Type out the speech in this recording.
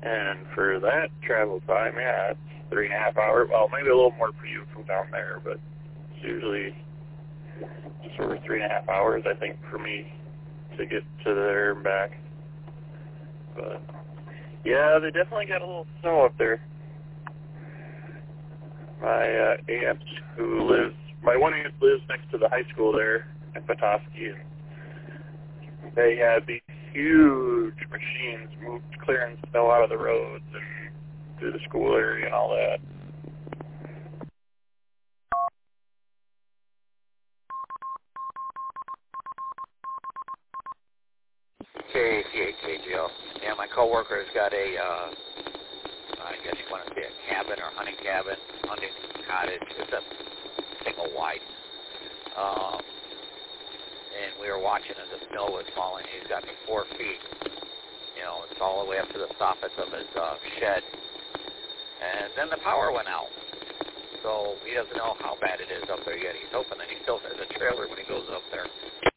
And for that travel time, yeah, it's 3.5 hours. Well, maybe a little more for you from down there, but it's usually just over 3.5 hours, I think, for me to get to there and back. But yeah, they definitely got a little snow up there. My my one aunt lives next to the high school there in Petoskey, and they had these huge machines clearing snow out of the roads and through the school area and all that. KJO. Yeah, my coworker's got a, I guess you want to say a cabin or hunting cabin, hunting cottage. It's a single wide. And we were watching as the snow was falling. He's got me 4 feet. You know, it's all the way up to the soffits of his shed. And then the power went out. So he doesn't know how bad it is up there yet. He's hoping that he still has a trailer when he goes up there.